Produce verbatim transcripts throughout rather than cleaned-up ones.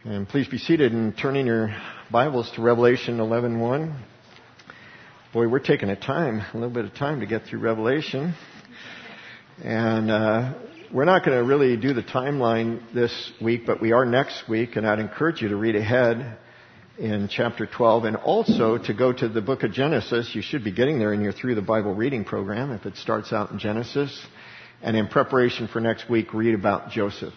And please be seated and turning your Bibles to Revelation eleven one. Boy, we're taking a time, a little bit of time to get through Revelation. And uh, we're not going to really do the timeline this week, but we are next week. And I'd encourage you to read ahead in chapter twelve, and also to go to the book of Genesis. You should be getting there in your Through the Bible reading program if it starts out in Genesis. And in preparation for next week, read about Joseph.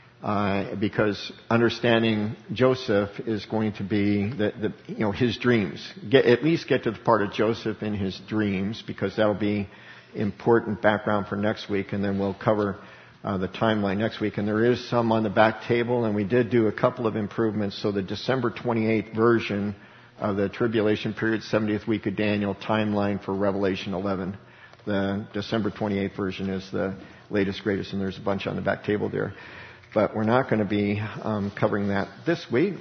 Uh, because understanding Joseph is going to be the, the you know his dreams. Get, at least get to the part of Joseph in his dreams, because that'll be important background for next week, and then we'll cover uh, the timeline next week. And there is some on the back table, and we did do a couple of improvements. So the December twenty-eighth version of the tribulation period, seventieth week of Daniel timeline for Revelation eleven. The December twenty-eighth version is the latest, greatest, and there's a bunch on the back table there. But we're not going to be um, covering that this week.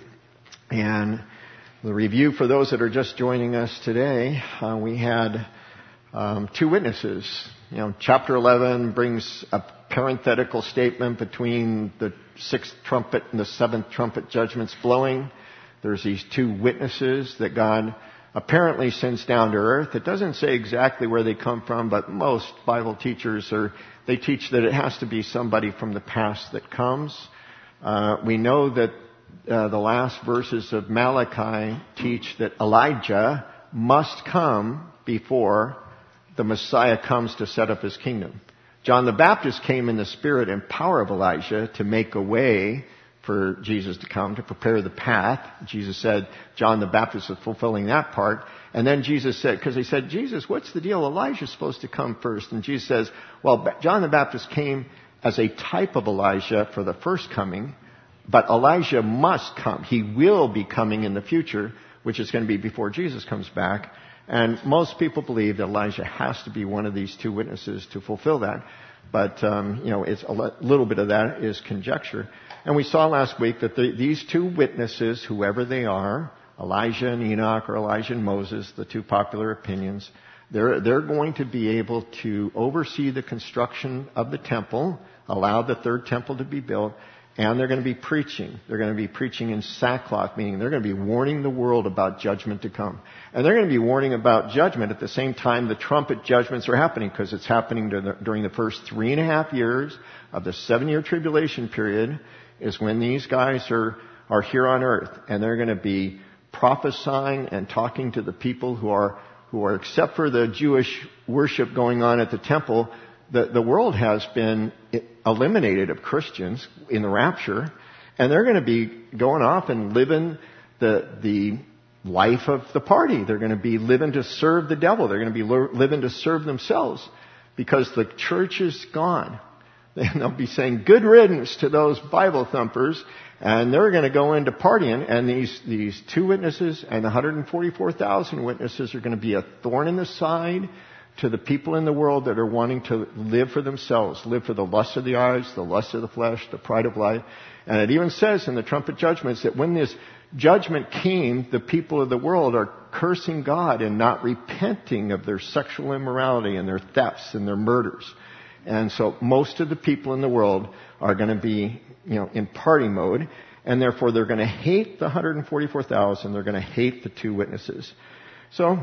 And the review for those that are just joining us today, uh, we had um, two witnesses. You know, chapter eleven brings a parenthetical statement between the sixth trumpet and the seventh trumpet judgments blowing. There's these two witnesses that God apparently sends down to earth. It doesn't say exactly where they come from, but most Bible teachers are, they teach that it has to be somebody from the past that comes. Uh, we know that uh, the last verses of Malachi teach that Elijah must come before the Messiah comes to set up his kingdom. John the Baptist came in the spirit and power of Elijah to make a way for Jesus to come, to prepare the path. Jesus said John the Baptist was fulfilling that part. And then Jesus said, because they said, Jesus, what's the deal? Elijah's supposed to come first. And Jesus says, well, John the Baptist came as a type of Elijah for the first coming, but Elijah must come. He will be coming in the future, which is going to be before Jesus comes back. And most people believe that Elijah has to be one of these two witnesses to fulfill that. But, um, you know, it's a little bit of that is conjecture. And we saw last week that the, these two witnesses, whoever they are, Elijah and Enoch or Elijah and Moses, the two popular opinions, they're, they're going to be able to oversee the construction of the temple, allow the third temple to be built, and they're going to be preaching. They're going to be preaching in sackcloth, meaning they're going to be warning the world about judgment to come. And they're going to be warning about judgment at the same time the trumpet judgments are happening, because it's happening the, during the first three and a half years of the seven-year tribulation period is when these guys are, are here on earth. And they're going to be prophesying and talking to the people who are, who are, except for the Jewish worship going on at the temple, the, the world has been eliminated of Christians in the rapture, and they're going to be going off and living the the life of the party. They're going to be living to serve the devil. They're going to be living to serve themselves, because the church is gone. And they'll be saying good riddance to those Bible thumpers, and they're going to go into partying, and these these two witnesses and the one hundred forty-four thousand witnesses are going to be a thorn in the side to the people in the world that are wanting to live for themselves, live for the lust of the eyes, the lust of the flesh, the pride of life. And it even says in the trumpet judgments that when this judgment came, the people of the world are cursing God and not repenting of their sexual immorality and their thefts and their murders. And so most of the people in the world are going to be, you know, in party mode, and therefore they're going to hate the one hundred forty-four thousand. They're going to hate the two witnesses. So,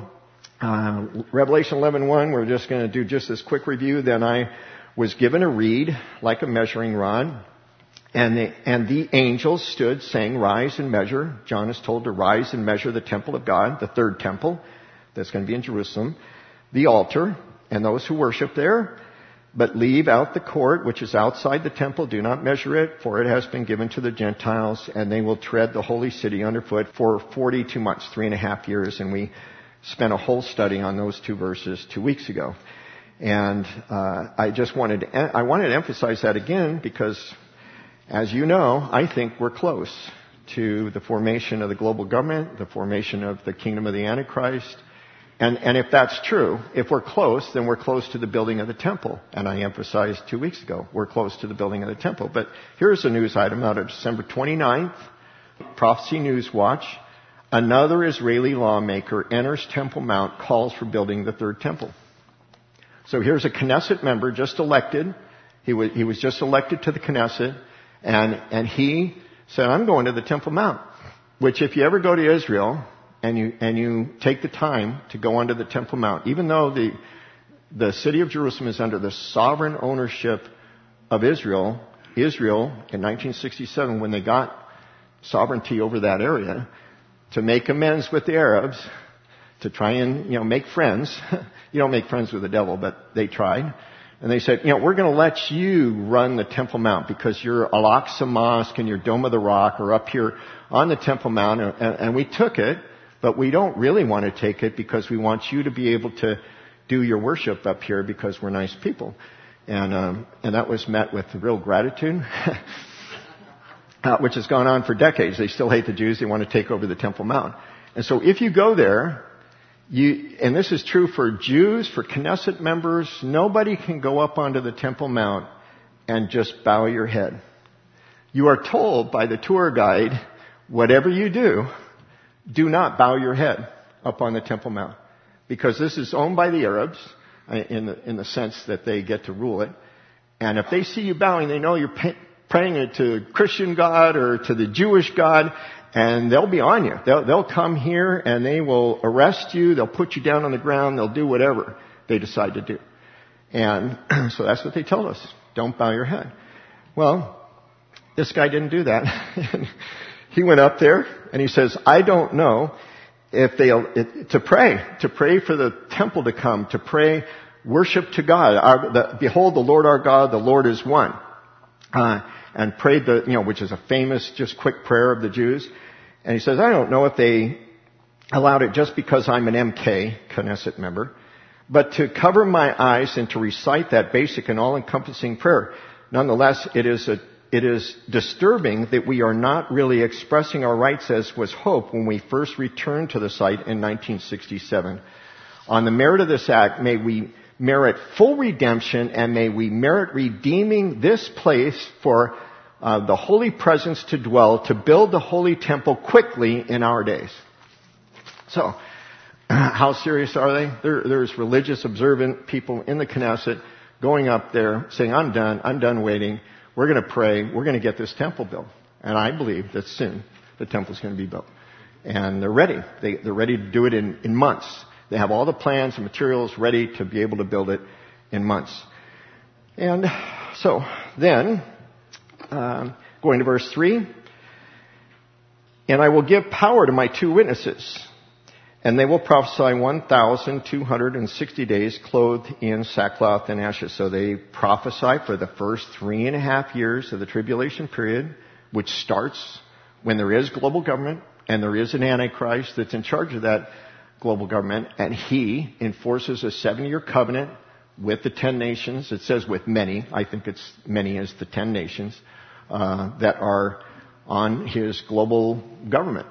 Uh, Revelation eleven one, we're just going to do just this quick review. Then I was given a reed like a measuring rod, and the, and the angels stood saying, rise and measure. John is told to rise and measure the temple of God, the third temple that's going to be in Jerusalem, the altar, and those who worship there. But leave out the court, which is outside the temple. Do not measure it, for it has been given to the Gentiles, and they will tread the holy city underfoot for forty-two months, three and a half years. And we spent a whole study on those two verses two weeks ago. And uh, I just wanted to, I wanted to emphasize that again, because, as you know, I think we're close to the formation of the global government, the formation of the kingdom of the Antichrist. And, and if that's true, if we're close, then we're close to the building of the temple. And I emphasized two weeks ago, we're close to the building of the temple. But here's a news item out of December twenty-ninth, Prophecy News Watch. Another Israeli lawmaker enters Temple Mount, calls for building the third temple. So here's a Knesset member just elected. He was, he was just elected to the Knesset, and, and he said, I'm going to the Temple Mount, which if you ever go to Israel and you, and you take the time to go onto the Temple Mount, even though the, the city of Jerusalem is under the sovereign ownership of Israel, Israel in nineteen sixty-seven, when they got sovereignty over that area, to make amends with the Arabs, to try and, you know, make friends. You don't make friends with the devil, but they tried. And they said, you know, we're going to let you run the Temple Mount because you're Al-Aqsa Mosque and your Dome of the Rock are up here on the Temple Mount. And, and we took it, but we don't really want to take it because we want you to be able to do your worship up here because we're nice people. And, um, and that was met with real gratitude, uh, which has gone on for decades. They still hate the Jews. They want to take over the Temple Mount. And so if you go there, You, and this is true for Jews, for Knesset members, nobody can go up onto the Temple Mount and just bow your head. You are told by the tour guide, whatever you do, do not bow your head up on the Temple Mount. Because this is owned by the Arabs, in the, in the sense that they get to rule it. And if they see you bowing, they know you're pay, praying it to Christian God or to the Jewish God, and they'll be on you. They'll, they'll come here and they will arrest you. They'll put you down on the ground. They'll do whatever they decide to do. And so that's what they told us. Don't bow your head. Well, this guy didn't do that. He went up there and he says, I don't know if they'll, it, to pray, to pray for the temple to come, to pray worship to God. Our, the, Behold the Lord our God, the Lord is one. Uh, and prayed the, you know, which is a famous, just quick prayer of the Jews. And he says, I don't know if they allowed it just because I'm an M K, Knesset member, but to cover my eyes and to recite that basic and all-encompassing prayer. Nonetheless, it is a, it is disturbing that we are not really expressing our rights as was hoped when we first returned to the site in nineteen sixty-seven. On the merit of this act, may we merit full redemption, and may we merit redeeming this place for uh, the holy presence to dwell, to build the holy temple quickly in our days. So, how serious are they? There, there's religious, observant people in the Knesset going up there saying, I'm done, I'm done waiting. We're going to pray, we're going to get this temple built. And I believe that soon the temple's going to be built. And they're ready. They, they're ready to do it in, in months. They have all the plans and materials ready to be able to build it in months. And so then, um, going to verse three, and I will give power to my two witnesses, and they will prophesy one thousand two hundred sixty days clothed in sackcloth and ashes. So they prophesy for the first three and a half years of the tribulation period, which starts when there is global government and there is an Antichrist that's in charge of that global government, and he enforces a seven-year covenant with the ten nations. It says with many. I think it's many as the ten nations uh, that are on his global government.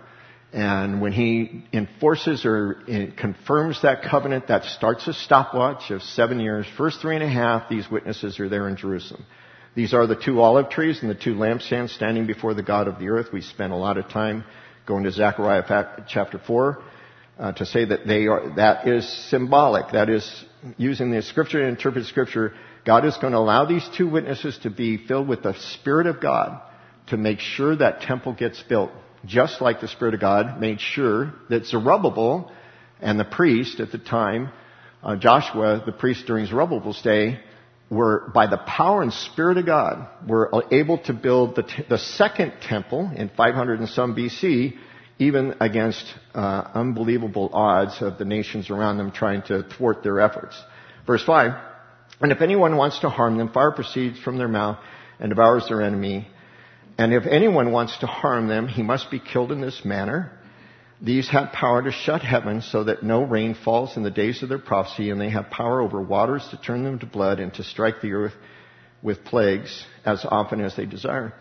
And when he enforces or confirms that covenant, that starts a stopwatch of seven years. First three and a half, these witnesses are there in Jerusalem. These are the two olive trees and the two lampstands standing before the God of the earth. We spent a lot of time going to Zechariah chapter four. Uh, to say that they are, that is symbolic. That is using the scripture to interpret scripture. God is going to allow these two witnesses to be filled with the Spirit of God to make sure that temple gets built. Just like the Spirit of God made sure that Zerubbabel and the priest at the time, uh, Joshua, the priest during Zerubbabel's day, were, by the power and Spirit of God, were able to build the, t- the second temple in five hundred and some B C, even against uh, unbelievable odds of the nations around them trying to thwart their efforts. Verse five, and if anyone wants to harm them, fire proceeds from their mouth and devours their enemy. And if anyone wants to harm them, he must be killed in this manner. These have power to shut heaven so that no rain falls in the days of their prophecy, and they have power over waters to turn them to blood and to strike the earth with plagues as often as they desire.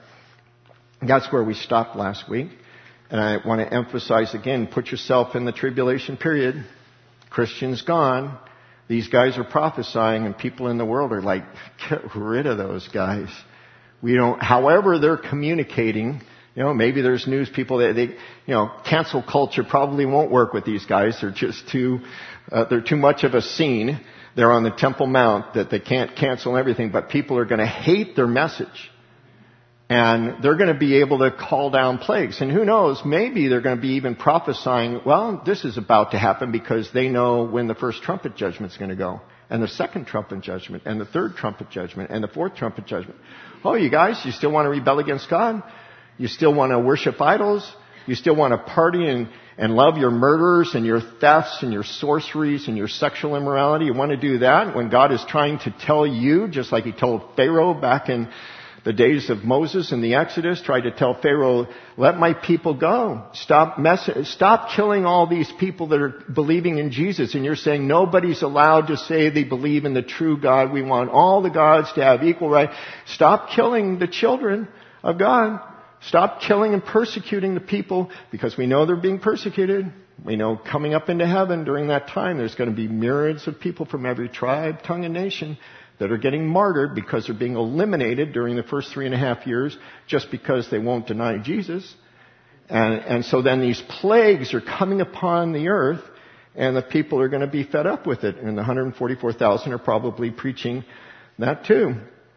That's where we stopped last week. And I want to emphasize again, put yourself in the tribulation period. Christians gone. These guys are prophesying, and people in the world are like, get rid of those guys. We don't, however they're communicating, you know, maybe there's news people that they, you know, cancel culture probably won't work with these guys. They're just too, uh, they're too much of a scene. They're on the Temple Mount that they can't cancel everything, but people are going to hate their message. And they're going to be able to call down plagues. And who knows, maybe they're going to be even prophesying, well, this is about to happen because they know when the first trumpet judgment's going to go. And the second trumpet judgment. And the third trumpet judgment. And the fourth trumpet judgment. Oh, you guys, you still want to rebel against God? You still want to worship idols? You still want to party and, and love your murders and your thefts and your sorceries and your sexual immorality? You want to do that when God is trying to tell you, just like he told Pharaoh back in the days of Moses in the Exodus, tried to tell Pharaoh, let my people go. Stop mess- stop killing all these people that are believing in Jesus. And you're saying nobody's allowed to say they believe in the true God. We want all the gods to have equal right. Stop killing the children of God. Stop killing and persecuting the people, because we know they're being persecuted. We know coming up into heaven during that time, there's going to be myriads of people from every tribe, tongue, and nation that are getting martyred because they're being eliminated during the first three and a half years just because they won't deny Jesus. And, and so then these plagues are coming upon the earth, and the people are going to be fed up with it. And the one hundred forty-four thousand are probably preaching that too.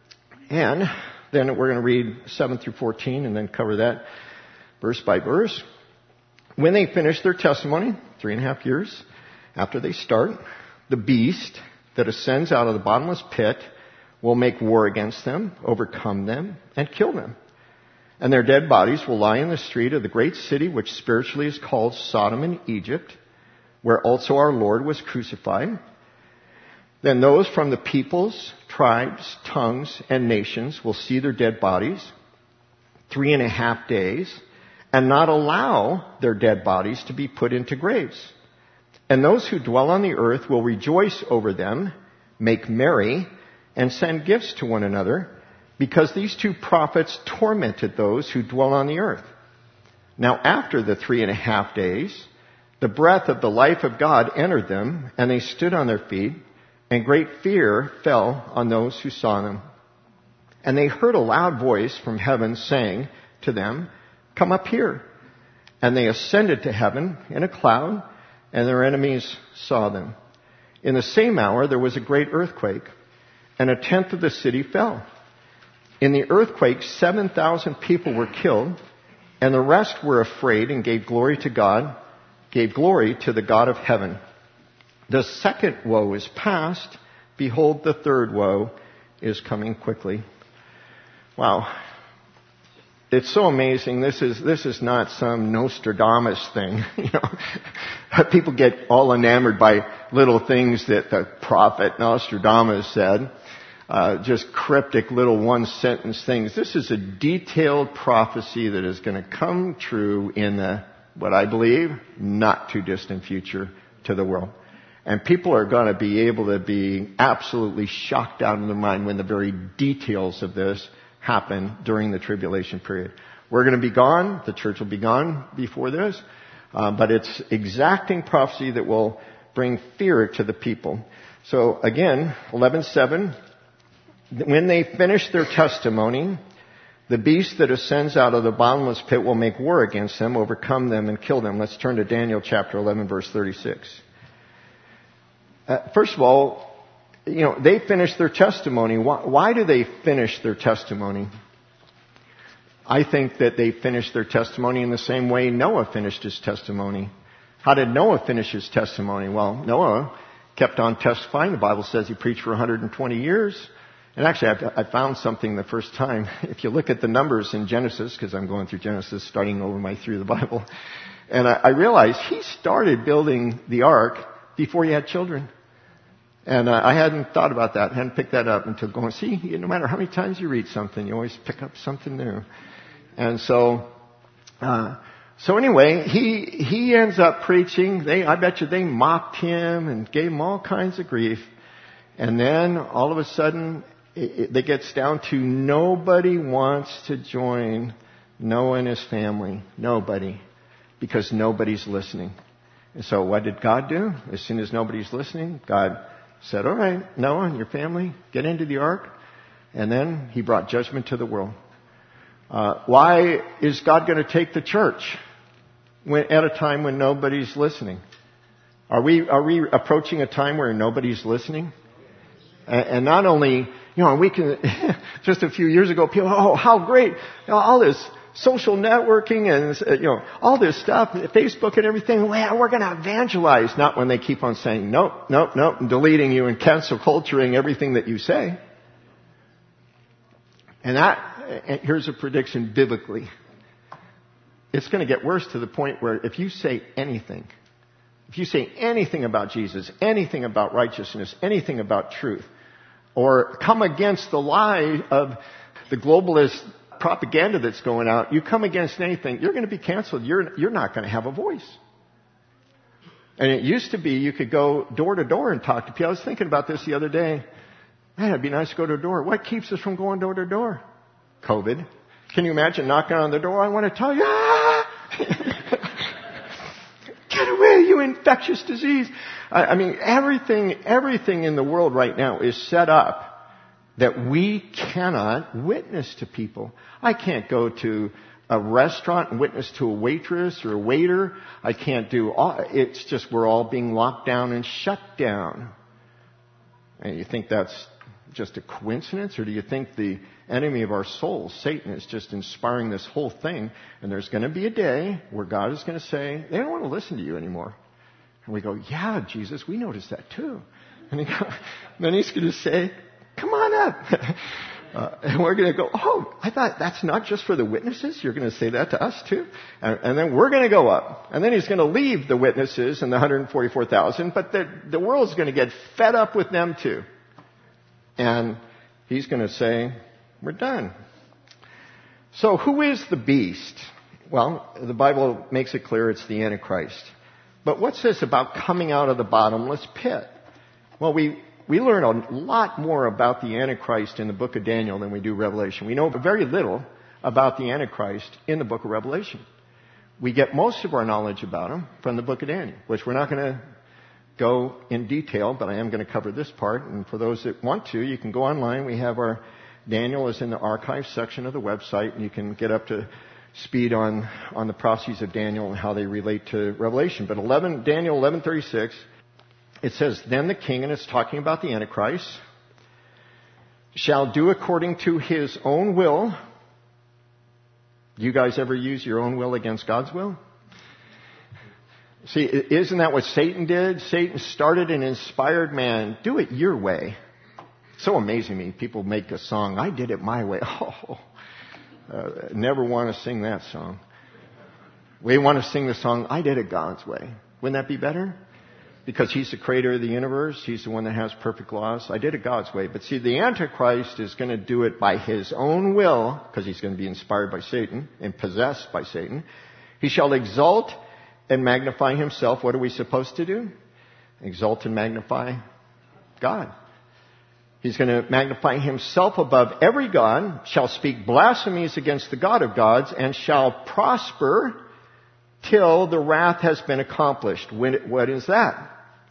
And then we're going to read seven through fourteen and then cover that verse by verse. When they finish their testimony, three and a half years after they start, the beast that ascends out of the bottomless pit will make war against them, overcome them, and kill them. And their dead bodies will lie in the street of the great city, which spiritually is called Sodom and Egypt, where also our Lord was crucified. Then those from the peoples, tribes, tongues, and nations will see their dead bodies three and a half days and not allow their dead bodies to be put into graves. And those who dwell on the earth will rejoice over them, make merry, and send gifts to one another, because these two prophets tormented those who dwell on the earth. Now after the three and a half days, the breath of the life of God entered them, and they stood on their feet, and great fear fell on those who saw them. And they heard a loud voice from heaven saying to them, come up here. And they ascended to heaven in a cloud, and their enemies saw them. In the same hour there was a great earthquake, and a tenth of the city fell. In the earthquake seven thousand people were killed, and the rest were afraid and gave glory to God, gave glory to the God of heaven. The second woe is past. Behold, the third woe is coming quickly. Wow. It's so amazing. This is, this is not some Nostradamus thing. You know, people get all enamored by little things that the prophet Nostradamus said. Uh, just cryptic little one sentence things. This is a detailed prophecy that is going to come true in the, what I believe, not too distant future to the world. And people are going to be able to be absolutely shocked out of their mind when the very details of this happen during the tribulation period. We're going to be gone. The church will be gone before this. Uh, but it's exacting prophecy that will bring fear to the people. So again, eleven seven, when they finish their testimony, the beast that ascends out of the bottomless pit will make war against them, overcome them, and kill them. Let's turn to Daniel chapter eleven, verse thirty-six. Uh, first of all, you know, they finish their testimony. Why, why do they finish their testimony? I think that they finished their testimony in the same way Noah finished his testimony. How did Noah finish his testimony? Well, Noah kept on testifying. The Bible says he preached for one hundred twenty years. And actually, I found something the first time. If you look at the numbers in Genesis, because I'm going through Genesis, starting over my through the Bible, and I, I realized he started building the ark before he had children. And uh, I hadn't thought about that, hadn't picked that up until going, see, no matter how many times you read something, you always pick up something new. And so, uh, so anyway, he, he ends up preaching. They, I bet you they mocked him and gave him all kinds of grief. And then all of a sudden, it, it gets down to nobody wants to join Noah and his family. Nobody. Because nobody's listening. And so what did God do? As soon as nobody's listening, God said, all right, Noah and your family, get into the ark. And then he brought judgment to the world. Uh, why is God going to take the church when, at a time when nobody's listening? Are we, are we approaching a time where nobody's listening? And, and not only You know, we can, just a few years ago, people, oh, how great, you know, all this social networking and, you know, all this stuff, Facebook and everything, well, we're going to evangelize. Not when they keep on saying, nope, nope, nope, and deleting you and cancel culturing everything that you say. And that, and here's a prediction biblically. It's going to get worse to the point where if you say anything, if you say anything about Jesus, anything about righteousness, anything about truth, or come against the lie of the globalist propaganda that's going out, you come against anything, you're going to be canceled. You're, you're not going to have a voice. And it used to be you could go door to door and talk to people. I was thinking about this the other day. Man, it'd be nice to go to a door. What keeps us from going door to door? COVID. Can you imagine knocking on the door? I want to tell you, ah! Get away, you infectious disease. I, I mean, everything, everything in the world right now is set up that we cannot witness to people. I can't go to a restaurant and witness to a waitress or a waiter. I can't do all, it's just we're all being locked down and shut down. And you think that's just a coincidence, or do you think the enemy of our souls, Satan, is just inspiring this whole thing? And there's going to be a day where God is going to say, they don't want to listen to you anymore. And we go, yeah, Jesus, we noticed that too. And he go, then he's going to say, come on up. Uh, and we're going to go, oh, I thought that's not just for the witnesses. You're going to say that to us too? And, and then we're going to go up. And then he's going to leave the witnesses and the one hundred forty-four thousand, but the, the world's going to get fed up with them too. And he's going to say, we're done. So who is the beast? Well, the Bible makes it clear it's the Antichrist. But what's this about coming out of the bottomless pit? Well, we, we learn a lot more about the Antichrist in the book of Daniel than we do Revelation. We know very little about the Antichrist in the book of Revelation. We get most of our knowledge about him from the book of Daniel, which we're not going to go in detail, but I am going to cover this part. And for those that want to, you can go online. We have our Daniel is in the archive section of the website, and you can get up to speed on, on the prophecies of Daniel and how they relate to Revelation. But eleven, Daniel eleven thirty-six, it says, then the king, and it's talking about the Antichrist, shall do according to his own will. You guys ever use your own will against God's will? See, isn't that what Satan did? Satan started and inspired man. Do it your way. So amazing to me. People make a song, I did it my way. Oh, uh, never want to sing that song. We want to sing the song, I did it God's way. Wouldn't that be better? Because he's the creator of the universe. He's the one that has perfect laws. I did it God's way. But see, the Antichrist is going to do it by his own will, because he's going to be inspired by Satan and possessed by Satan. He shall exalt and magnify himself. What are we supposed to do? Exalt and magnify God. He's going to magnify himself above every god, shall speak blasphemies against the God of gods, and shall prosper till the wrath has been accomplished. When, what is that?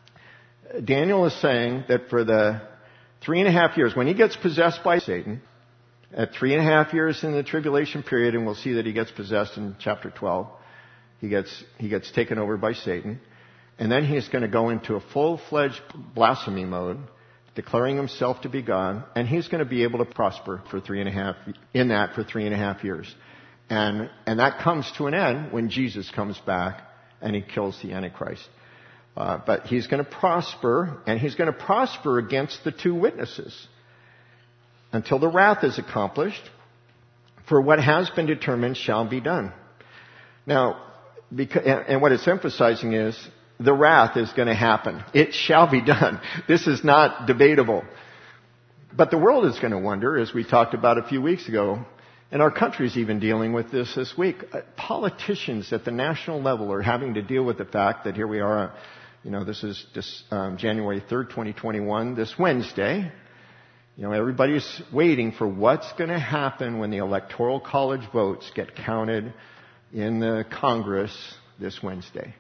Daniel is saying that for the three and a half years, when he gets possessed by Satan, at three and a half years in the tribulation period, and we'll see that he gets possessed in chapter twelve, he gets, he gets taken over by Satan, and then he's going to go into a full-fledged blasphemy mode, declaring himself to be God, and he's going to be able to prosper for three and a half, in that for three and a half years. And, and that comes to an end when Jesus comes back and he kills the Antichrist. Uh, but he's going to prosper, and he's going to prosper against the two witnesses until the wrath is accomplished, for what has been determined shall be done. Now, because, and what it's emphasizing is, the wrath is going to happen. It shall be done. This is not debatable. But the world is going to wonder, as we talked about a few weeks ago, and our country's even dealing with this this week. Politicians at the national level are having to deal with the fact that here we are, you know, this is this, um, January third, twenty twenty-one, this Wednesday. You know, everybody's waiting for what's going to happen when the Electoral College votes get counted in the Congress this Wednesday.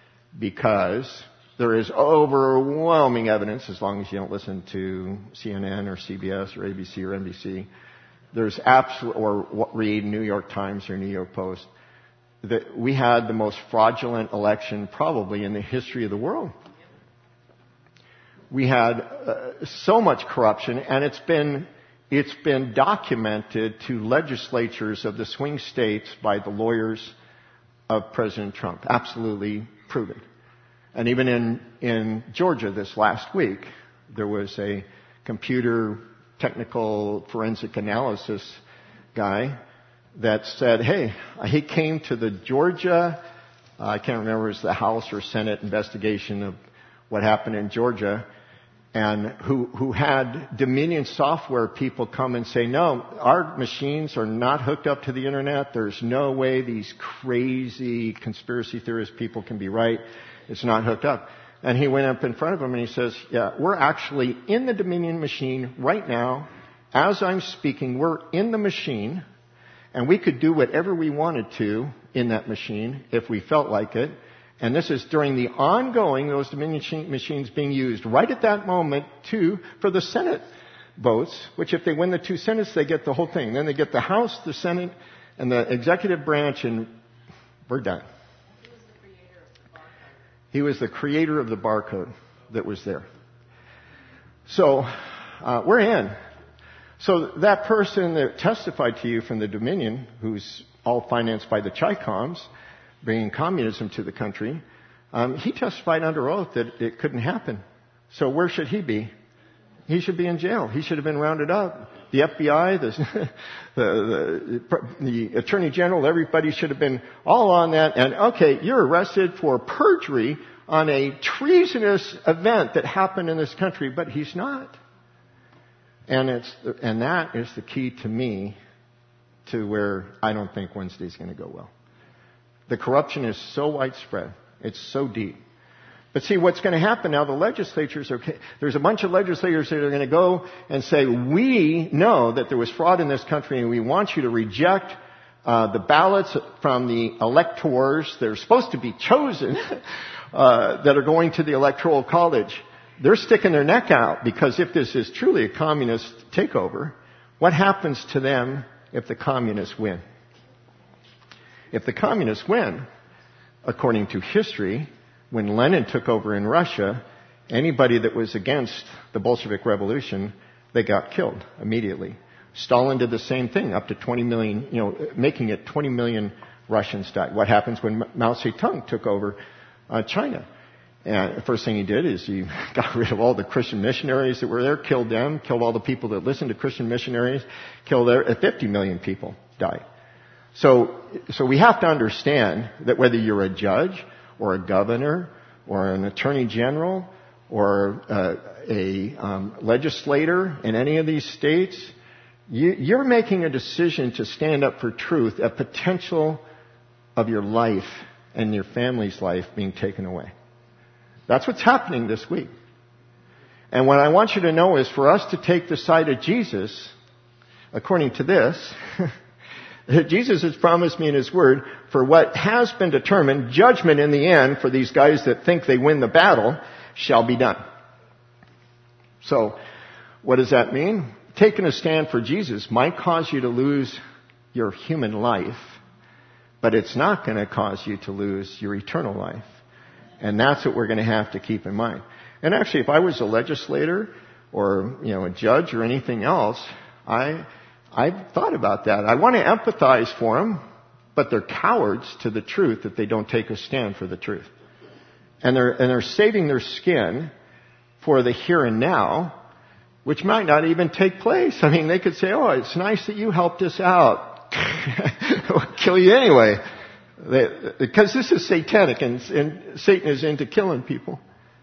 Because there is overwhelming evidence, as long as you don't listen to C N N or C B S or A B C or N B C, there's absolute, or read New York Times or New York Post, that we had the most fraudulent election probably in the history of the world. We had uh, so much corruption, and it's been It's been documented to legislatures of the swing states by the lawyers of President Trump. Absolutely proven. And even in, in Georgia this last week, there was a computer technical forensic analysis guy that said, hey, he came to the Georgia, uh, I can't remember if it was the House or Senate investigation of what happened in Georgia, and who, who had Dominion software people come and say, no, our machines are not hooked up to the internet. There's no way these crazy conspiracy theorist people can be right. It's not hooked up. And he went up in front of him and he says, yeah, we're actually in the Dominion machine right now. As I'm speaking, we're in the machine, and we could do whatever we wanted to in that machine if we felt like it. And this is during the ongoing, those Dominion machines being used right at that moment, too, for the Senate votes, which if they win the two Senates, they get the whole thing. Then they get the House, the Senate, and the executive branch, and we're done. He was the creator of the barcode that was there. So, uh, we're in. So that person that testified to you from the Dominion, who's all financed by the Chi-Coms, bringing communism to the country, um, he testified under oath that it couldn't happen. So where should he be? He should be in jail. He should have been rounded up. The F B I, the, the, the, the Attorney General, everybody should have been all on that. And okay, you're arrested for perjury on a treasonous event that happened in this country, but he's not. And it's and that is the key to me to where I don't think Wednesday's going to go well. The corruption is so widespread. It's so deep. But see, what's going to happen now, the legislatures are, there's a bunch of legislators that are going to go and say, we know that there was fraud in this country and we want you to reject uh, the ballots from the electors that are supposed to be chosen uh, that are going to the Electoral College. They're sticking their neck out because if this is truly a communist takeover, what happens to them if the communists win? If the communists win, according to history, when Lenin took over in Russia, anybody that was against the Bolshevik Revolution, they got killed immediately. Stalin did the same thing, up to twenty million, you know, making it twenty million Russians died. What happens when Mao Zedong took over uh, China? And the first thing he did is he got rid of all the Christian missionaries that were there, killed them, killed all the people that listened to Christian missionaries, killed their, fifty million people died. So, so we have to understand that whether you're a judge or a governor or an attorney general or uh, a um, legislator in any of these states, you, you're making a decision to stand up for truth at potential of your life and your family's life being taken away. That's what's happening this week. And what I want you to know is for us to take the side of Jesus, according to this, Jesus has promised me in His Word, for what has been determined, judgment in the end for these guys that think they win the battle shall be done. So, what does that mean? Taking a stand for Jesus might cause you to lose your human life, but it's not going to cause you to lose your eternal life. And that's what we're going to have to keep in mind. And actually, if I was a legislator or, you know, a judge or anything else, I... I've thought about that. I want to empathize for them, but they're cowards to the truth that they don't take a stand for the truth. And they're, and they're saving their skin for the here and now, which might not even take place. I mean, they could say, oh, it's nice that you helped us out. We'll kill you anyway. They, because this is satanic and, and Satan is into killing people.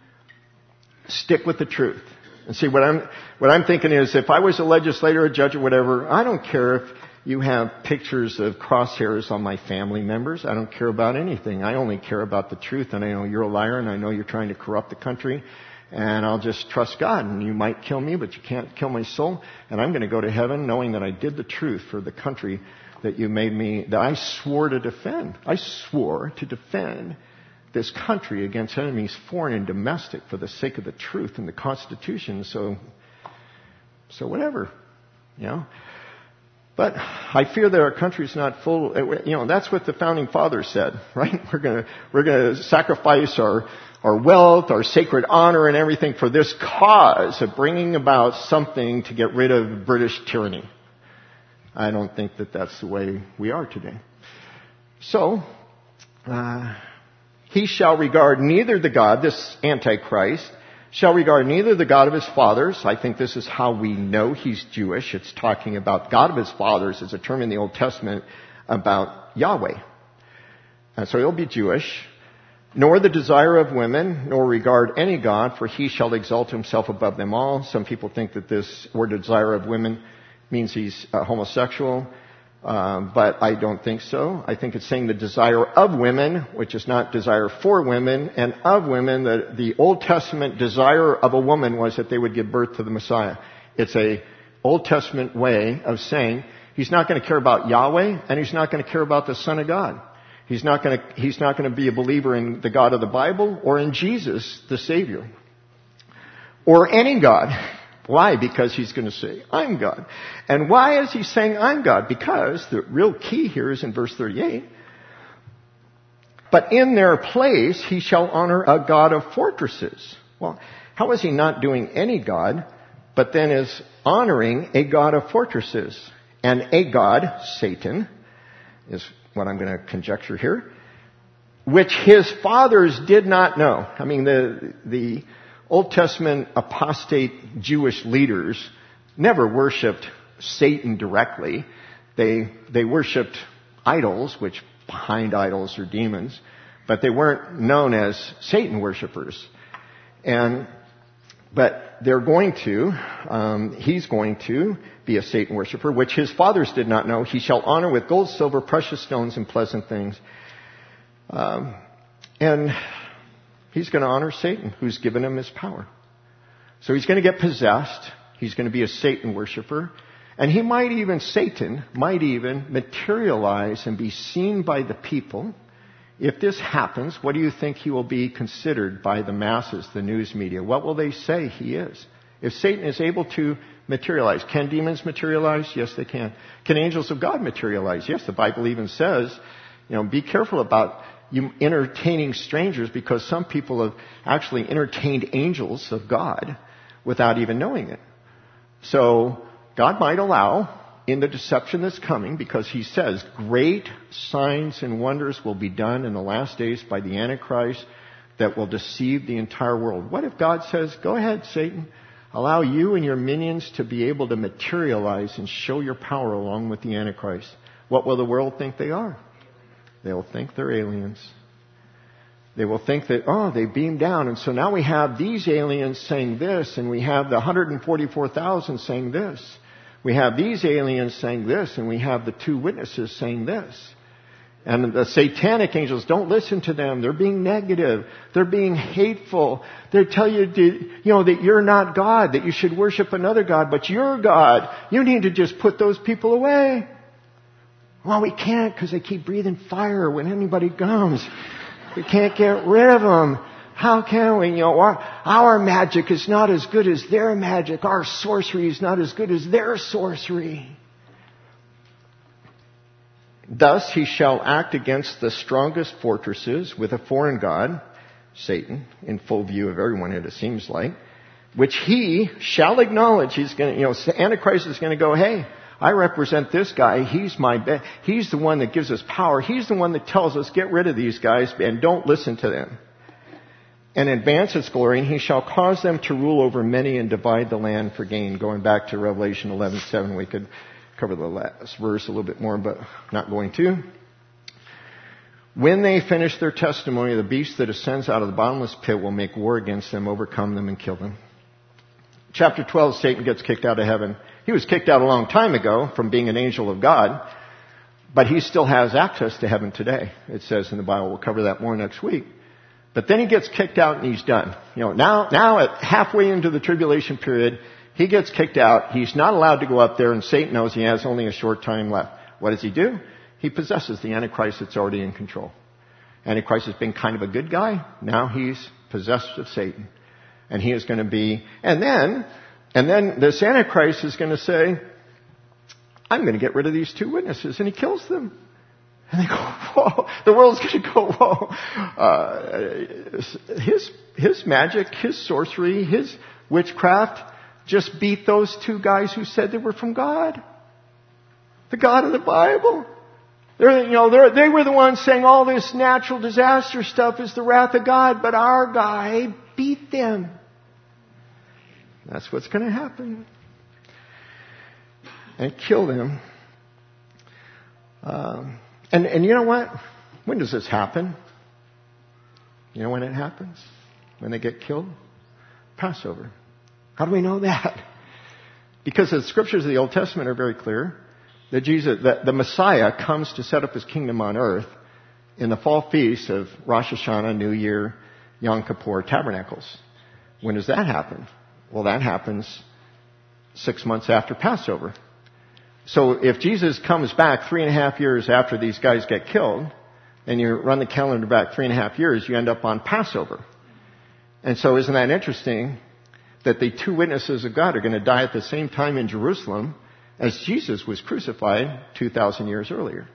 Stick with the truth. And see, what I'm, what I'm thinking is if I was a legislator, a judge or whatever, I don't care if you have pictures of crosshairs on my family members. I don't care about anything. I only care about the truth, and I know you're a liar, and I know you're trying to corrupt the country, and I'll just trust God. And you might kill me, but you can't kill my soul, and I'm going to go to heaven knowing that I did the truth for the country that you made me, that I swore to defend. I swore to defend this country against enemies foreign and domestic for the sake of the truth and the Constitution. So, so whatever, you know. But I fear that our country's not full. You know, that's what the founding fathers said, right? We're going to we're going to sacrifice our our wealth, our sacred honor, and everything for this cause of bringing about something to get rid of British tyranny. I don't think that that's the way we are today. So, uh, he shall regard neither the God, this Antichrist, shall regard neither the God of his fathers. I think this is how we know he's Jewish. It's talking about God of his fathers is a term in the Old Testament about Yahweh. And so he'll be Jewish. Nor the desire of women, nor regard any God, for he shall exalt himself above them all. Some people think that this word desire of women means he's uh, homosexual. Um, but I don't think so. I think it's saying the desire of women, which is not desire for women, and of women. The, the Old Testament desire of a woman was that they would give birth to the Messiah. It's a Old Testament way of saying he's not going to care about Yahweh, and he's not going to care about the Son of God. He's not going to, he's not going to be a believer in the God of the Bible or in Jesus, the Savior. Or any God. Why? Because he's going to say, I'm God. And why is he saying, I'm God? Because the real key here is in verse thirty-eight. But in their place he shall honor a God of fortresses. Well, how is he not doing any God, but then is honoring a God of fortresses? And a God, Satan, is what I'm going to conjecture here, which his fathers did not know. I mean, the, the, Old Testament apostate Jewish leaders never worshipped Satan directly. They, they worshipped idols, which behind idols are demons, but they weren't known as Satan worshipers. And, but they're going to, um, he's going to be a Satan worshiper, which his fathers did not know. He shall honor with gold, silver, precious stones, and pleasant things. Um, and He's going to honor Satan, who's given him his power. So he's going to get possessed. He's going to be a Satan worshiper. And he might even, Satan might even materialize and be seen by the people. If this happens, what do you think he will be considered by the masses, the news media? What will they say he is? If Satan is able to materialize, can demons materialize? Yes, they can. Can angels of God materialize? Yes, the Bible even says, you know, be careful about you entertaining strangers, because some people have actually entertained angels of God without even knowing it. So God might allow in the deception that's coming, because he says great signs and wonders will be done in the last days by the Antichrist that will deceive the entire world. What if God says, go ahead, Satan, allow you and your minions to be able to materialize and show your power along with the Antichrist? What will the world think they are? They'll think they're aliens. They will think that, oh, they beamed down. And so now we have these aliens saying this, and we have the one hundred forty-four thousand saying this. We have these aliens saying this, and we have the two witnesses saying this. And the satanic angels, don't listen to them. They're being negative. They're being hateful. They tell you, to, you know, that you're not God, that you should worship another God, but you're God. You need to just put those people away. Well, we can't, because they keep breathing fire when anybody comes. We can't get rid of them. How can we? You know, our, our magic is not as good as their magic. Our sorcery is not as good as their sorcery. Thus he shall act against the strongest fortresses with a foreign god, Satan, in full view of everyone, it seems like, which he shall acknowledge. He's going to, you know, Antichrist is going to go, hey, I represent this guy. He's my, be- he's the one that gives us power. He's the one that tells us, get rid of these guys and don't listen to them. And advance its glory, and he shall cause them to rule over many and divide the land for gain. Going back to Revelation eleven seven, we could cover the last verse a little bit more, but not going to. When they finish their testimony, the beast that ascends out of the bottomless pit will make war against them, overcome them, and kill them. Chapter twelve, Satan gets kicked out of heaven. He was kicked out a long time ago from being an angel of God, but he still has access to heaven today. It says in the Bible. We'll cover that more next week. But then he gets kicked out and he's done. You know, now, now at halfway into the tribulation period, he gets kicked out. He's not allowed to go up there, and Satan knows he has only a short time left. What does he do? He possesses the Antichrist that's already in control. Antichrist has been kind of a good guy. Now he's possessed of Satan. And he is going to be, and then, and then this Antichrist is going to say, I'm going to get rid of these two witnesses. And he kills them. And they go, whoa, the world's going to go, whoa. Uh, his, his magic, his sorcery, his witchcraft just beat those two guys who said they were from God. The God of the Bible. They're, you know, they're, they were the ones saying all this natural disaster stuff is the wrath of God, but our guy beat them. That's what's going to happen. And kill them. Um, and, and you know what? When does this happen? You know when it happens? When they get killed? Passover. How do we know that? Because the scriptures of the Old Testament are very clear that Jesus, that the Messiah comes to set up his kingdom on earth in the fall feast of Rosh Hashanah, New Year, Yom Kippur, Tabernacles. When does that happen? Well, that happens six months after Passover. So if Jesus comes back three and a half years after these guys get killed, and you run the calendar back three and a half years, you end up on Passover. And so isn't that interesting that the two witnesses of God are going to die at the same time in Jerusalem as Jesus was crucified two thousand years earlier?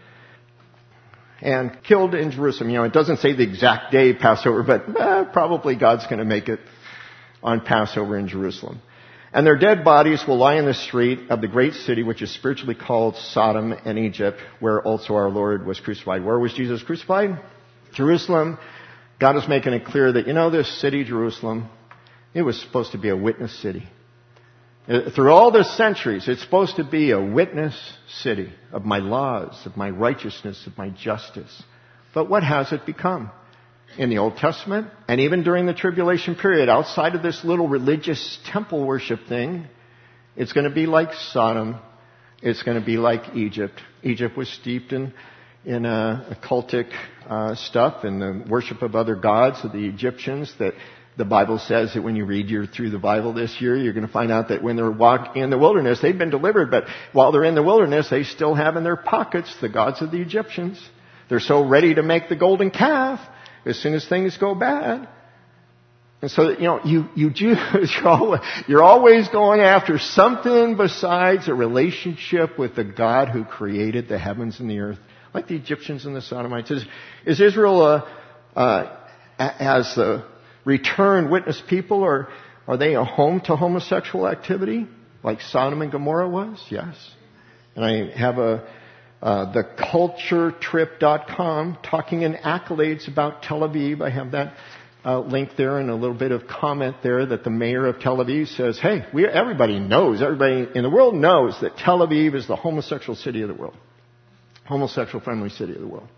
And killed in Jerusalem. You know, it doesn't say the exact day of Passover, but eh, probably God's going to make it on Passover in Jerusalem. And their dead bodies will lie in the street of the great city, which is spiritually called Sodom and Egypt, where also our Lord was crucified. Where was Jesus crucified? Jerusalem. God is making it clear that, you know, this city, Jerusalem, it was supposed to be a witness city. Through all the centuries, it's supposed to be a witness city of my laws, of my righteousness, of my justice. But what has it become? In the Old Testament, and even during the tribulation period, outside of this little religious temple worship thing, it's going to be like Sodom. It's going to be like Egypt. Egypt was steeped in, in uh, occultic uh, stuff and the worship of other gods of the Egyptians that the Bible says that when you read your, through the Bible this year, you're going to find out that when they're walking in the wilderness, they've been delivered, but while they're in the wilderness, they still have in their pockets the gods of the Egyptians. They're so ready to make the golden calf as soon as things go bad. And so, you know, you, you Jews, you're always, you're always going after something besides a relationship with the God who created the heavens and the earth, like the Egyptians and the Sodomites. Is, is Israel, uh, uh, as the returned witness people, or are they a home to homosexual activity, like Sodom and Gomorrah was? Yes. And I have a, Uh, the culture trip dot com, talking in accolades about Tel Aviv. I have that uh, link there and a little bit of comment there that the mayor of Tel Aviv says, hey, we, everybody knows, everybody in the world knows that Tel Aviv is the homosexual city of the world. Homosexual friendly city of the world.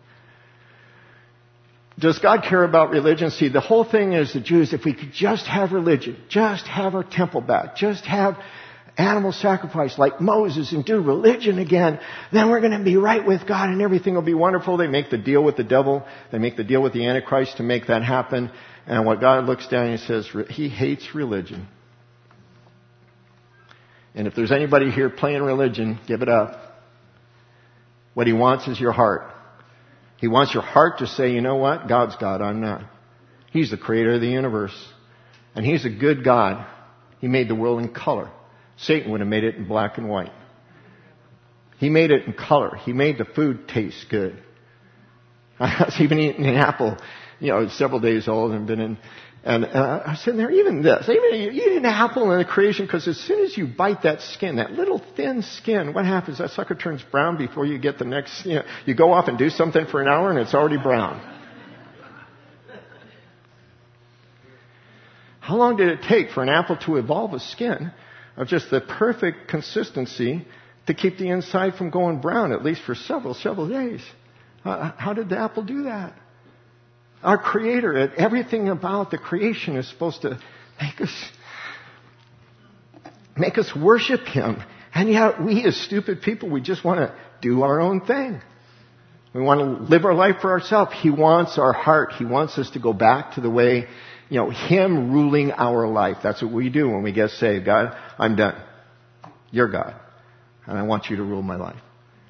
Does God care about religion? See, the whole thing is the Jews, if we could just have religion, just have our temple back, just have animal sacrifice like Moses and do religion again, then we're going to be right with God and everything will be wonderful. They make the deal with the devil. They make the deal with the Antichrist to make that happen. And what God looks down and says, he hates religion. And if there's anybody here playing religion, give it up. What he wants is your heart. He wants your heart to say, you know what? God's God, I'm not. He's the creator of the universe. And he's a good God. He made the world in color. Satan would have made it in black and white. He made it in color. He made the food taste good. I was even eating an apple, you know, several days old and been in, and uh, I was sitting there, even this, even you eat an apple in the creation, because as soon as you bite that skin, that little thin skin, what happens? That sucker turns brown before you get the next, you know, you go off and do something for an hour and it's already brown. How long did it take for an apple to evolve a skin of just the perfect consistency to keep the inside from going brown, at least for several, several days? Uh, how did the apple do that? Our Creator, everything about the creation is supposed to make us, make us worship Him. And yet we as stupid people, we just want to do our own thing. We want to live our life for ourselves. He wants our heart. He wants us to go back to the way, you know, Him ruling our life. That's what we do when we get saved. God, I'm done. You're God. And I want you to rule my life.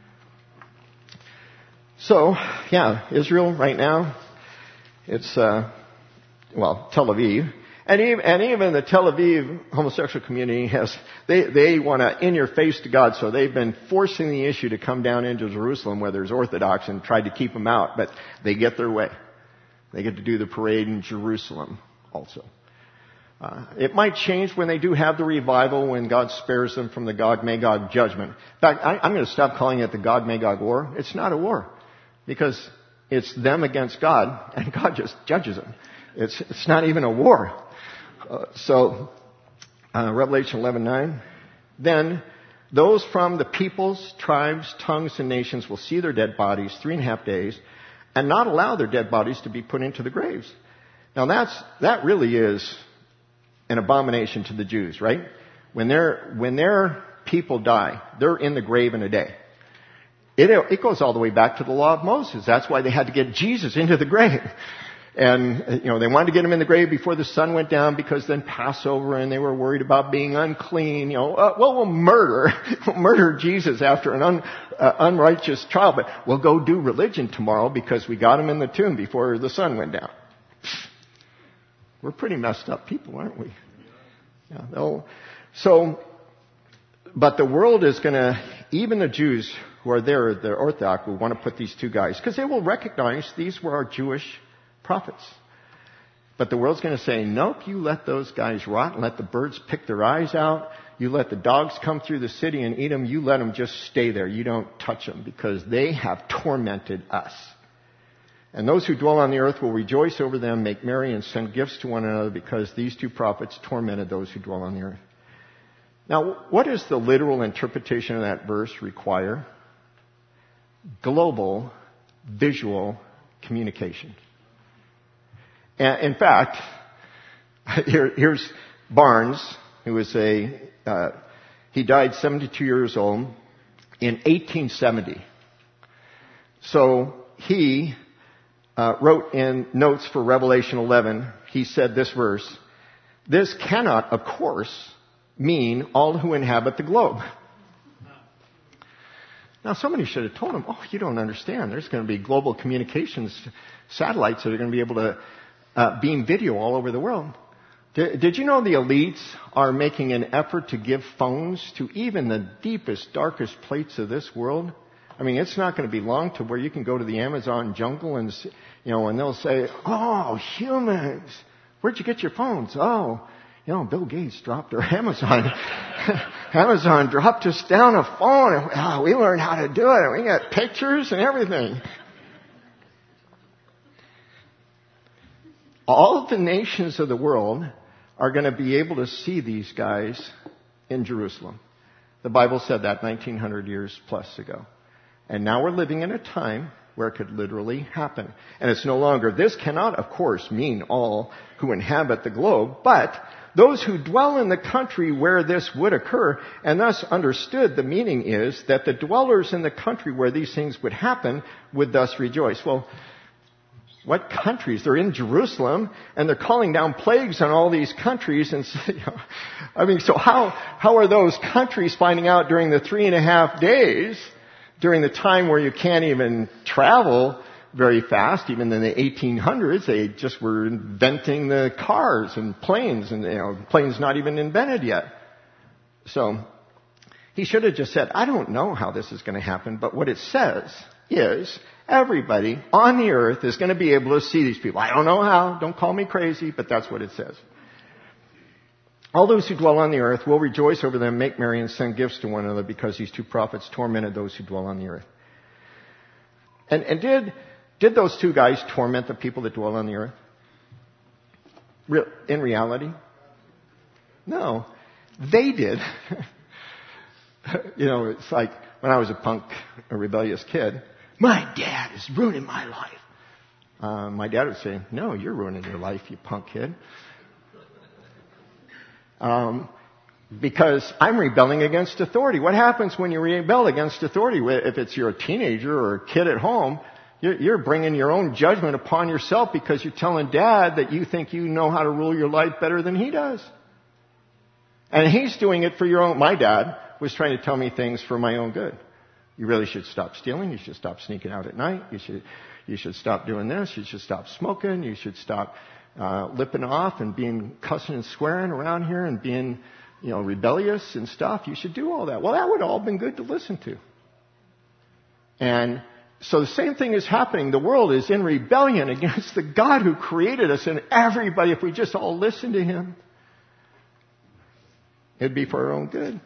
So, yeah, Israel right now, it's, uh, well, Tel Aviv. And even, and even the Tel Aviv homosexual community has, they, they want to in your face to God, so they've been forcing the issue to come down into Jerusalem where there's Orthodox and tried to keep them out, but they get their way. They get to do the parade in Jerusalem also. Uh, it might change when they do have the revival, when God spares them from the Gog-Magog judgment. In fact, I, I'm going to stop calling it the Gog-Magog war. It's not a war, because it's them against God, and God just judges them. It's, it's not even a war. Uh, so, uh, Revelation eleven nine. Then those from the peoples, tribes, tongues, and nations will see their dead bodies three and a half days, and not allow their dead bodies to be put into the graves. Now that's that really is an abomination to the Jews, right? When their when their people die, they're in the grave in a day. It it goes all the way back to the law of Moses. That's why they had to get Jesus into the grave. And, you know, they wanted to get him in the grave before the sun went down, because then Passover, and they were worried about being unclean. You know, uh, well, we'll murder, we'll murder Jesus after an un, uh, unrighteous trial, but we'll go do religion tomorrow because we got him in the tomb before the sun went down. We're pretty messed up people, aren't we? Yeah, they'll, so, but the world is going to, even the Jews who are there, the Orthodox, will want to put these two guys, because they will recognize these were our Jewish prophets. But the world's going to say, nope, you let those guys rot and let the birds pick their eyes out. You let the dogs come through the city and eat them. You let them just stay there. You don't touch them, because they have tormented us. And those who dwell on the earth will rejoice over them, make merry, and send gifts to one another, because these two prophets tormented those who dwell on the earth. Now, what does the literal interpretation of that verse require? Global, visual communication. And in fact, here, here's Barnes, who was a, uh, he died seventy-two years old in eighteen seventy. So he uh, wrote in notes for Revelation eleven, he said this verse, "This cannot, of course, mean all who inhabit the globe." Now, somebody should have told him, oh, you don't understand. There's going to be global communications satellites that are going to be able to Uh, beam video all over the world. Did, did you know the elites are making an effort to give phones to even the deepest, darkest plates of this world? I mean, it's not going to be long to where you can go to the Amazon jungle and, you know, and they'll say, oh, humans, where'd you get your phones? Oh, you know, Bill Gates dropped our Amazon. Amazon dropped us down a phone, and oh, we learned how to do it, and we got pictures and everything. All of the nations of the world are going to be able to see these guys in Jerusalem. The Bible said that nineteen hundred years plus ago. And now we're living in a time where it could literally happen. And it's no longer, this cannot, of course, mean all who inhabit the globe, but those who dwell in the country where this would occur, and thus understood the meaning is that the dwellers in the country where these things would happen would thus rejoice. Well, what countries? They're in Jerusalem, and they're calling down plagues on all these countries. And you know, I mean, so how how are those countries finding out during the three and a half days, during the time where you can't even travel very fast? Even in the eighteen hundreds, they just were inventing the cars and planes, and you know, planes not even invented yet. So he should have just said, I don't know how this is going to happen, but what it says is everybody on the earth is going to be able to see these people. I don't know how. Don't call me crazy, but that's what it says. All those who dwell on the earth will rejoice over them, make merry, and send gifts to one another, because these two prophets tormented those who dwell on the earth. And, and did, did those two guys torment the people that dwell on the earth? Real, in reality? No. They did. You know, it's like when I was a punk, a rebellious kid, my dad is ruining my life. Uh, my dad would say, no, you're ruining your life, you punk kid. Um, because I'm rebelling against authority. What happens when you rebel against authority? If it's you're a teenager or a kid at home, you're, you're bringing your own judgment upon yourself, because you're telling dad that you think you know how to rule your life better than he does. And he's doing it for your own. My dad was trying to tell me things for my own good. You really should stop stealing. You should stop sneaking out at night. You should, you should stop doing this. You should stop smoking. You should stop uh, lipping off and being cussing and swearing around here and being, you know, rebellious and stuff. You should do all that. Well, that would have all been good to listen to. And so the same thing is happening. The world is in rebellion against the God who created us, and everybody, if we just all listen to Him, it'd be for our own good.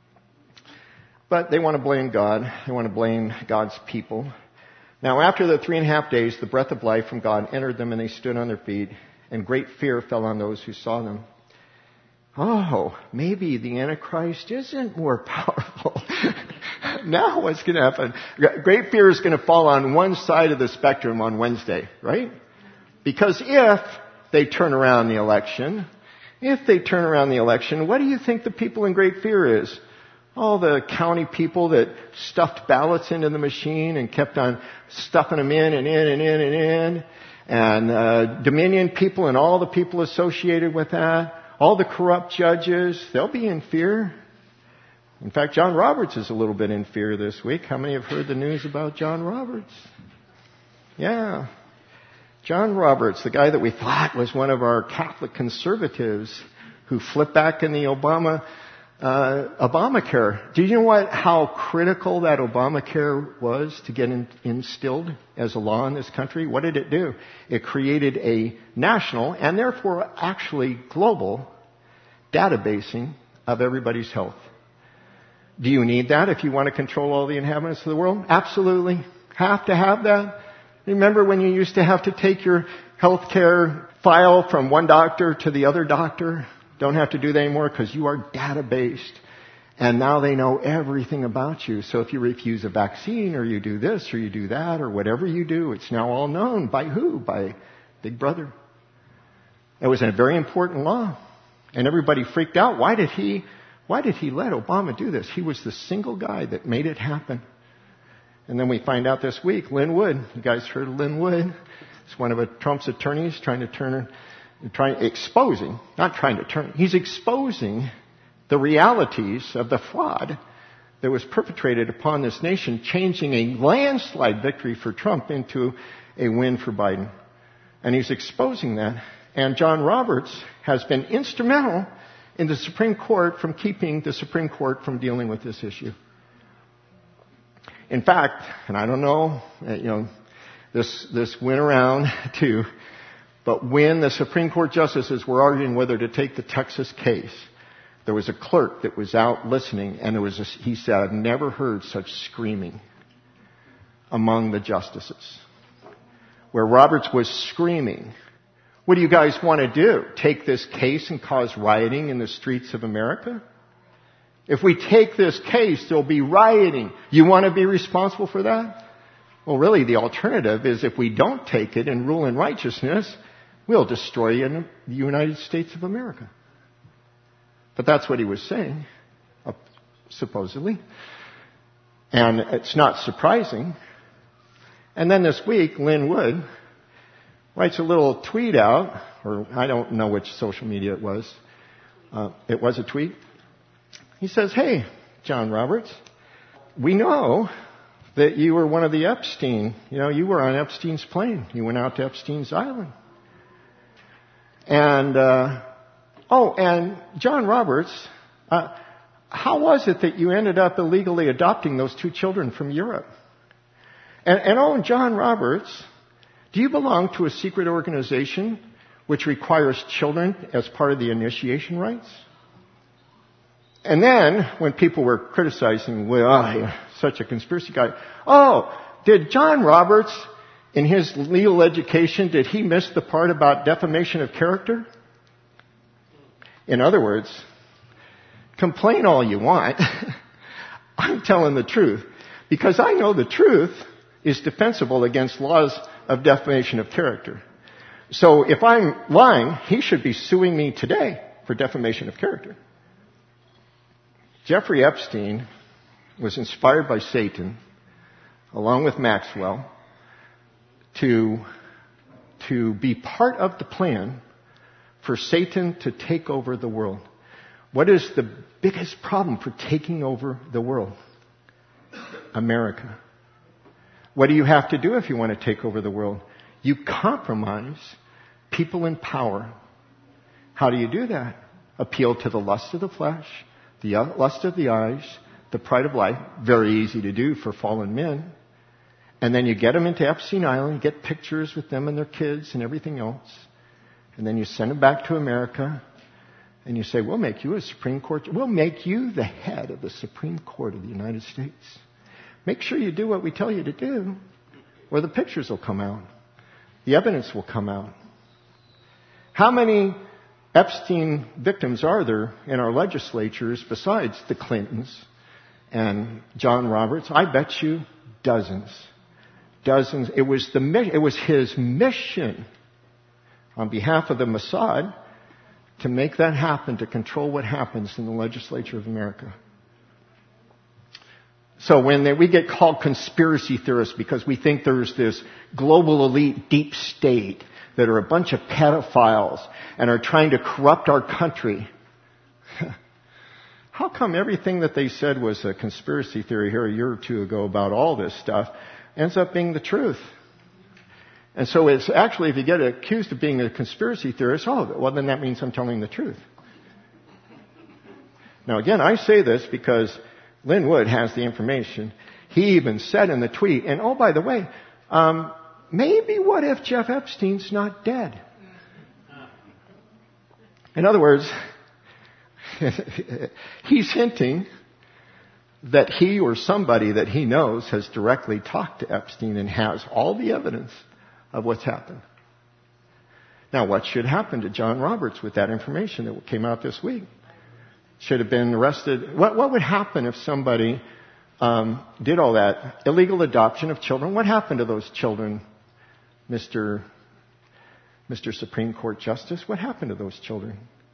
But they want to blame God. They want to blame God's people. Now, after the three and a half days, the breath of life from God entered them, and they stood on their feet, and great fear fell on those who saw them. Oh, maybe the Antichrist isn't more powerful. Now what's going to happen? Great fear is going to fall on one side of the spectrum on Wednesday, right? Because if they turn around the election, if they turn around the election, what do you think the people in great fear is? All the county people that stuffed ballots into the machine and kept on stuffing them in and in and in and in. And uh, Dominion people and all the people associated with that. All the corrupt judges, they'll be in fear. In fact, John Roberts is a little bit in fear this week. How many have heard the news about John Roberts? Yeah. John Roberts, the guy that we thought was one of our Catholic conservatives who flipped back in the Obama uh, Obamacare. Do you know what? How critical that Obamacare was to get in, instilled as a law in this country? What did it do? It created a national and therefore actually global databasing of everybody's health. Do you need that if you want to control all the inhabitants of the world? Absolutely. Have to have that. Remember when you used to have to take your health care file from one doctor to the other doctor? Don't have to do that anymore because you are databased. And now they know everything about you. So if you refuse a vaccine or you do this or you do that or whatever you do, it's now all known. By who? By Big Brother. It was a very important law. And everybody freaked out. Why did he, why did he let Obama do this? He was the single guy that made it happen. And then we find out this week, Lynn Wood. You guys heard of Lynn Wood? It's one of a Trump's attorneys trying to turn, trying, exposing, not trying to turn, he's exposing the realities of the fraud that was perpetrated upon this nation, changing a landslide victory for Trump into a win for Biden. And he's exposing that. And John Roberts has been instrumental in the Supreme Court from keeping the Supreme Court from dealing with this issue. In fact, and I don't know, you know, this, this went around too, but when the Supreme Court justices were arguing whether to take the Texas case, there was a clerk that was out listening, and there was a, he said, I've never heard such screaming among the justices. Where Roberts was screaming, what do you guys want to do? Take this case and cause rioting in the streets of America? If we take this case, there'll be rioting. You want to be responsible for that? Well, really, the alternative is if we don't take it and rule in righteousness, we'll destroy the United States of America. But that's what he was saying, uh, supposedly. And it's not surprising. And then this week, Lynn Wood writes a little tweet out, or I don't know which social media it was. Uh, it was a tweet. He says, hey, John Roberts, we know that you were one of the Epstein. You know, you were on Epstein's plane. You went out to Epstein's island. And, uh, oh, and John Roberts, uh, how was it that you ended up illegally adopting those two children from Europe? And, and oh, John Roberts, do you belong to a secret organization which requires children as part of the initiation rites? And then, when people were criticizing, well, such a conspiracy guy, oh, did John Roberts, in his legal education, did he miss the part about defamation of character? In other words, complain all you want. I'm telling the truth. Because I know the truth is defensible against laws of defamation of character. So if I'm lying, he should be suing me today for defamation of character. Jeffrey Epstein was inspired by Satan, along with Maxwell, to, to be part of the plan for Satan to take over the world. What is the biggest problem for taking over the world? America. What do you have to do if you want to take over the world? You compromise people in power. How do you do that? Appeal to the lust of the flesh, the lust of the eyes, the pride of life. Very easy to do for fallen men. And then you get them into Epstein Island, get pictures with them and their kids and everything else. And then you send them back to America. And you say, we'll make you a Supreme Court. We'll make you the head of the Supreme Court of the United States. Make sure you do what we tell you to do, or the pictures will come out. The evidence will come out. How many Epstein victims are there in our legislatures besides the Clintons and John Roberts? I bet you dozens. Dozens. It was the it was his mission on behalf of the Mossad to make that happen, to control what happens in the legislature of America. So when they, we get called conspiracy theorists because we think there's this global elite deep state that are a bunch of pedophiles and are trying to corrupt our country, how come everything that they said was a conspiracy theory here a year or two ago about all this stuff ends up being the truth? And so it's actually, if you get accused of being a conspiracy theorist, oh, well, then that means I'm telling the truth. Now, again, I say this because Lynn Wood has the information. He even said in the tweet, and oh, by the way, um, maybe what if Jeff Epstein's not dead? In other words, he's hinting that he or somebody that he knows has directly talked to Epstein and has all the evidence of what's happened. Now, what should happen to John Roberts with that information that came out this week? Should have been arrested. What, what would happen if somebody um, did all that illegal adoption of children? What happened to those children, Mister Mister Supreme Court Justice? What happened to those children?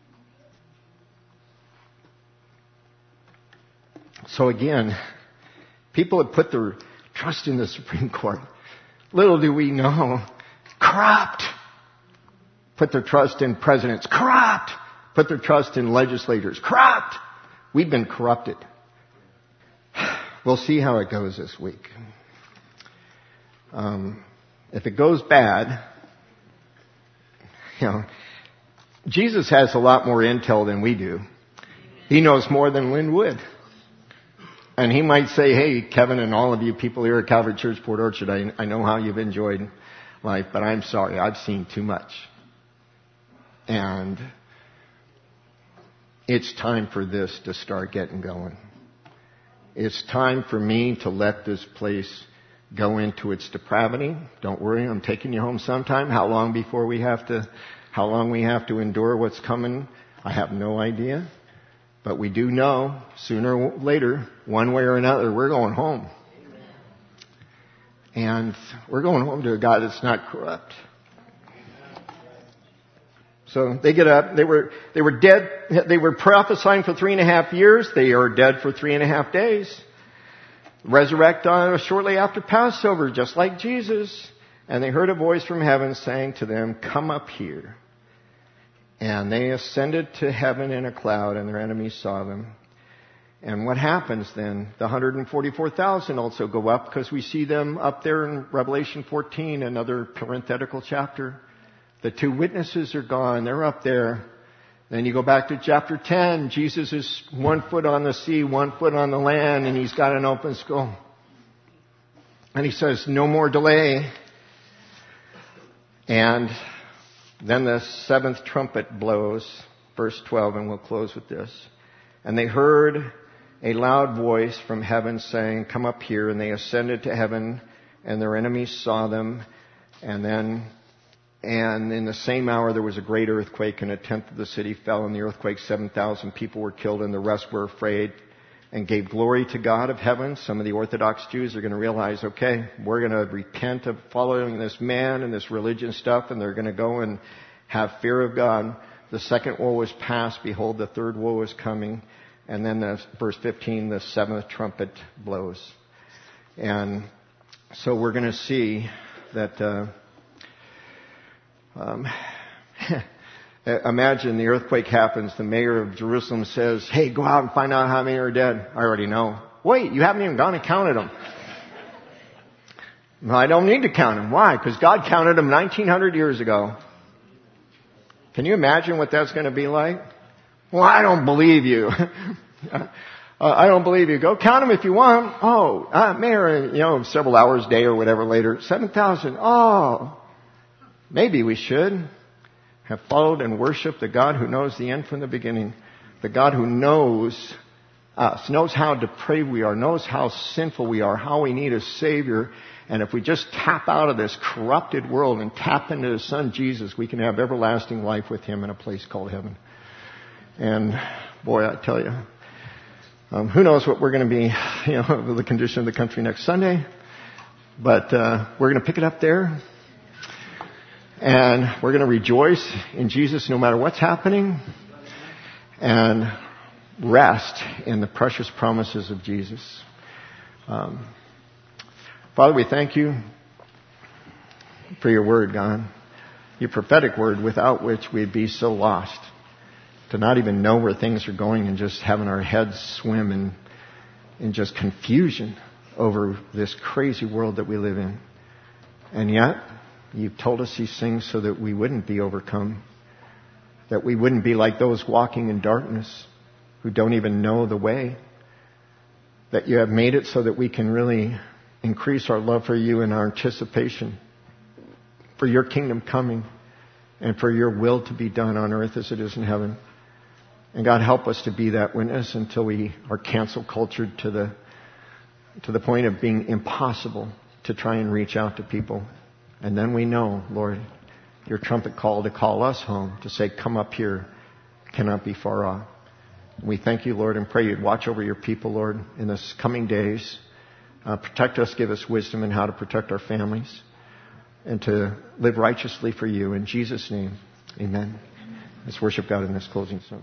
So again, people have put their trust in the Supreme Court. Little do we know, corrupt. Put their trust in presidents, corrupt. Put their trust in legislators, corrupt. We've been corrupted. We'll see how it goes this week. Um, if it goes bad, you know, Jesus has a lot more intel than we do. He knows more than Lynn Wood. And he might say, hey, Kevin and all of you people here at Calvary Church, Port Orchard, I, I know how you've enjoyed life, but I'm sorry, I've seen too much. And it's time for this to start getting going. It's time for me to let this place go into its depravity. Don't worry, I'm taking you home sometime. How long before we have to, how long we have to endure what's coming, I have no idea. But we do know, sooner or later, one way or another, we're going home. And we're going home to a God that's not corrupt. So they get up, they were, they were dead, they were prophesying for three and a half years, they are dead for three and a half days. Resurrect uh, shortly after Passover, just like Jesus. And they heard a voice from heaven saying to them, come up here. And they ascended to heaven in a cloud, and their enemies saw them. And what happens then? The one hundred forty-four thousand also go up, because we see them up there in Revelation fourteen, another parenthetical chapter. The two witnesses are gone. They're up there. Then you go back to chapter ten. Jesus is one foot on the sea, one foot on the land, and he's got an open skull. And he says, no more delay. And then the seventh trumpet blows, verse twelve, and we'll close with this. And they heard a loud voice from heaven saying, come up here. And they ascended to heaven, and their enemies saw them. And then, and in the same hour there was a great earthquake, and a tenth of the city fell. In the earthquake, seven thousand people were killed, and the rest were afraid and gave glory to God of heaven. Some of the Orthodox Jews are going to realize, okay, we're going to repent of following this man and this religion stuff, and they're going to go and have fear of God. The second woe is past. Behold, the third woe is coming. And then the, verse fifteen, the seventh trumpet blows. And so we're going to see that, uh, um, imagine the earthquake happens. The mayor of Jerusalem says, hey, go out and find out how many are dead. I already know. Wait, you haven't even gone and counted them. No, I don't need to count them. Why? Because God counted them nineteen hundred years ago. Can you imagine what that's going to be like? Well, I don't believe you. uh, I don't believe you. Go count them if you want. Oh, uh, Mayor, you know, several hours a day or whatever later, seven thousand. Oh, maybe we should have followed and worshiped the God who knows the end from the beginning. The God who knows us, knows how depraved we are, knows how sinful we are, how we need a Savior. And if we just tap out of this corrupted world and tap into His Son Jesus, we can have everlasting life with Him in a place called heaven. And boy, I tell you, um, who knows what we're going to be, you know, the condition of the country next Sunday. But uh, we're going to pick it up there. And we're going to rejoice in Jesus no matter what's happening. And rest in the precious promises of Jesus. Um, Father, we thank you for your word, God. Your prophetic word, without which we'd be so lost. To not even know where things are going and just having our heads swim in, in just confusion over this crazy world that we live in. And yet, you've told us these things so that we wouldn't be overcome. That we wouldn't be like those walking in darkness who don't even know the way. That you have made it so that we can really increase our love for you and our anticipation for your kingdom coming and for your will to be done on earth as it is in heaven. And God, help us to be that witness until we are cancel cultured to the to the point of being impossible to try and reach out to people. And then we know, Lord, your trumpet call to call us home, to say, come up here, cannot be far off. We thank you, Lord, and pray you'd watch over your people, Lord, in this coming days. Uh, protect us, give us wisdom in how to protect our families and to live righteously for you. In Jesus' name, amen. Let's worship God in this closing song.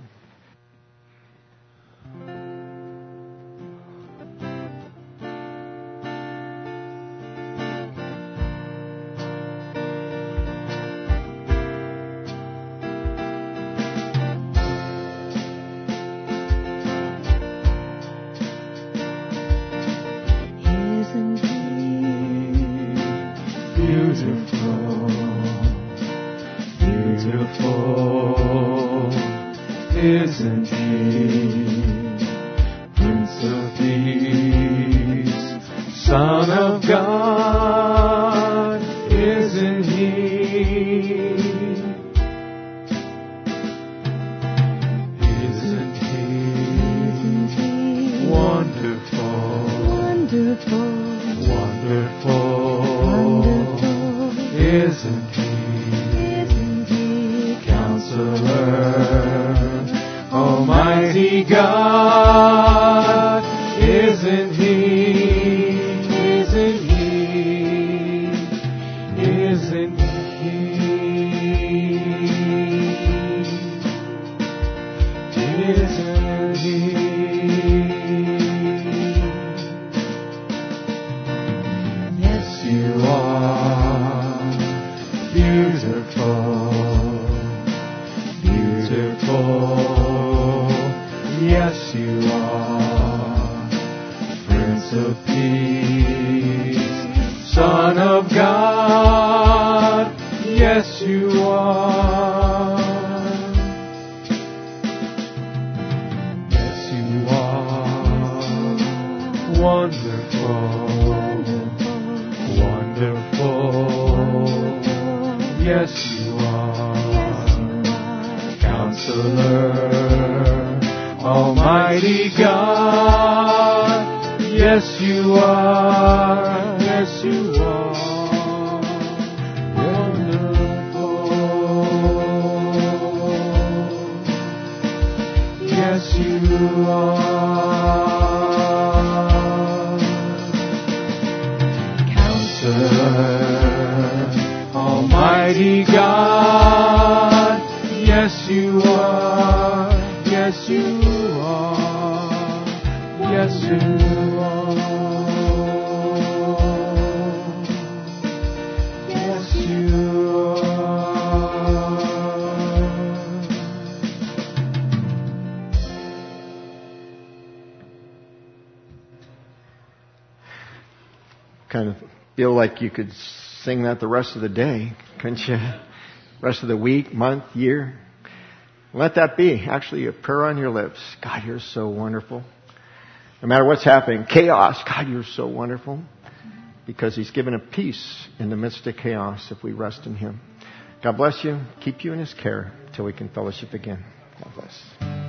Kind of feel like you could sing that the rest of the day, couldn't you? rest of the week, month, year. Let that be actually a prayer on your lips. God, you're so wonderful. No matter what's happening, chaos, God, you're so wonderful. Because He's given a peace in the midst of chaos if we rest in Him. God bless you. Keep you in His care until we can fellowship again. God bless.